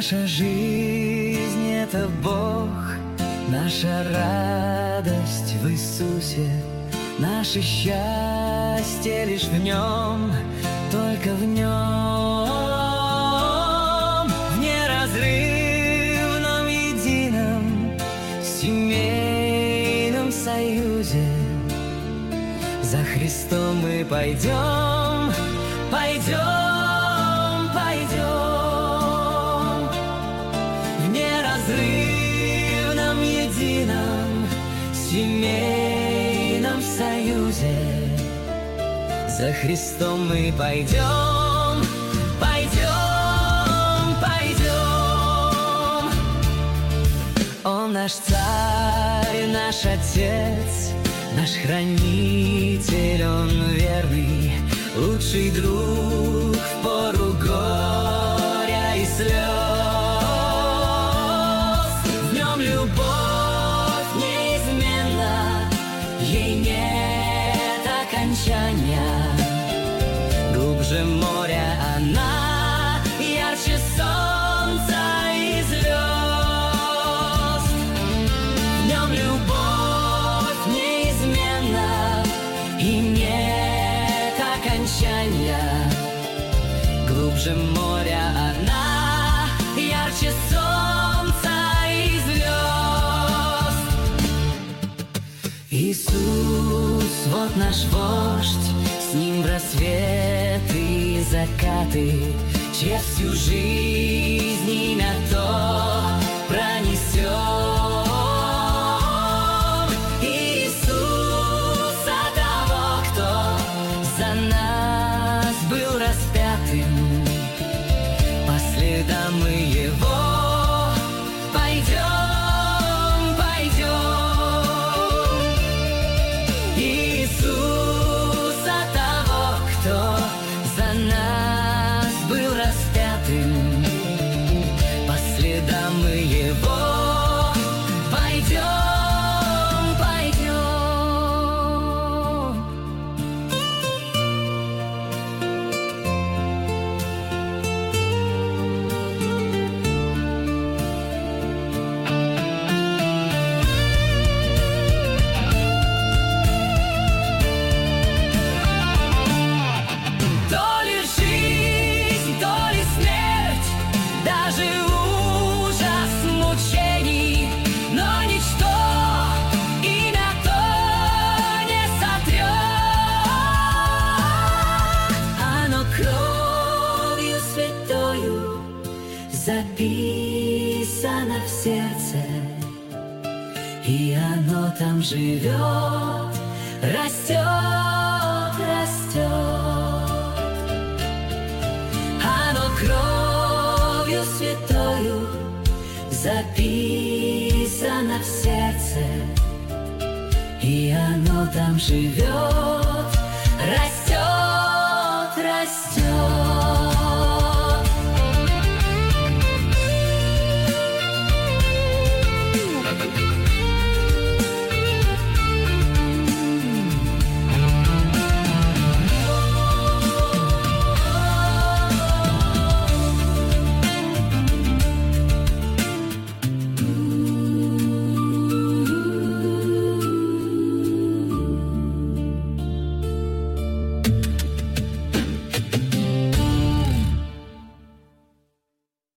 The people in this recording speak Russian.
Наша жизнь — это Бог, наша радость в Иисусе, наше счастье лишь в Нем, только в Нем. В неразрывном едином семейном союзе за Христом мы пойдем, пойдем, пойдем. В неразрывном едином семейном союзе за Христом мы пойдем, пойдем, пойдем. Он наш царь, наш отец, наш хранитель, он верный, лучший друг в пору горя и слез. В нем любовь неизменна, ей нет окончания. Глубже моря она, ярче солнца и звезд. В нем любовь неизменна, и нет окончания. Глубже моря она, ярче солнца и звезд. Иисус, вот наш вождь, с ним рассветы и закаты, чья всю жизнь имя то пронесет. Иисуса того, кто за нас был распятым, по следам мы Его пойдем, пойдем. Иисуса того, кто за нас был распятым, по следам мы Его пойдем, пойдем. То ли жизнь, то ли смерть, даже ужас мучений, но ничто имя то не сотрет. Оно кровью святою записано в сердце, и оно там живет, растет, растет. Оно кровью святою записано в сердце, и оно там живет, растет, растет.